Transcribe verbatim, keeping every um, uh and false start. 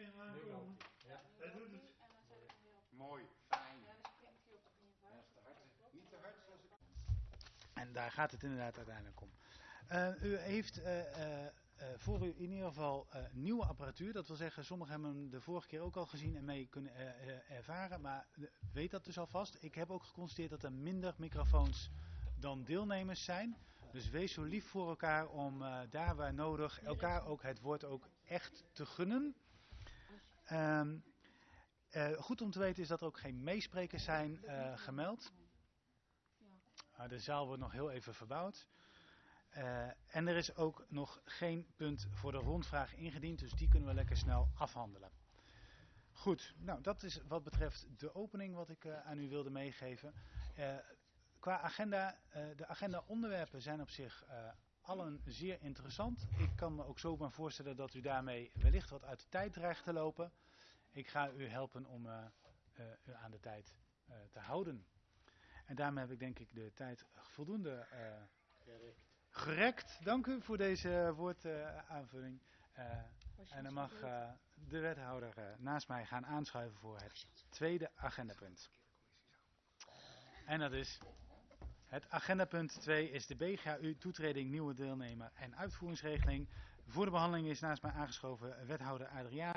geen aankomen. Ja. Hij doet het. Mooi, fijn. Niet te hard zoals ik... En daar gaat het inderdaad uiteindelijk om. Uh, u heeft uh, uh, uh, voor u in ieder geval uh, nieuwe apparatuur. Dat wil zeggen, sommigen hebben hem de vorige keer ook al gezien en mee kunnen uh, uh, ervaren. Maar uh, weet dat dus alvast. Ik heb ook geconstateerd dat er minder microfoons dan deelnemers zijn. Dus wees zo lief voor elkaar om uh, daar waar nodig elkaar ook het woord ook echt te gunnen. Um, uh, goed om te weten is dat er ook geen meesprekers zijn uh, gemeld. Uh, de zaal wordt nog heel even verbouwd. Uh, en er is ook nog geen punt voor de rondvraag ingediend, dus die kunnen we lekker snel afhandelen. Goed, nou dat is wat betreft de opening wat ik uh, aan u wilde meegeven. Uh, qua agenda, uh, de agenda onderwerpen zijn op zich uh, allen zeer interessant. Ik kan me ook zomaar voorstellen dat u daarmee wellicht wat uit de tijd dreigt te lopen. Ik ga u helpen om uh, uh, u aan de tijd uh, te houden. En daarmee heb ik denk ik de tijd voldoende uh, gerekt. gerekt. Dank u voor deze woordaanvulling. Uh, en dan mag uh, de wethouder uh, naast mij gaan aanschuiven voor het tweede agendapunt. En dat is... Het agendapunt twee is de B G H U toetreding nieuwe deelnemer en uitvoeringsregeling. Voor de behandeling is naast mij aangeschoven wethouder Adriaan.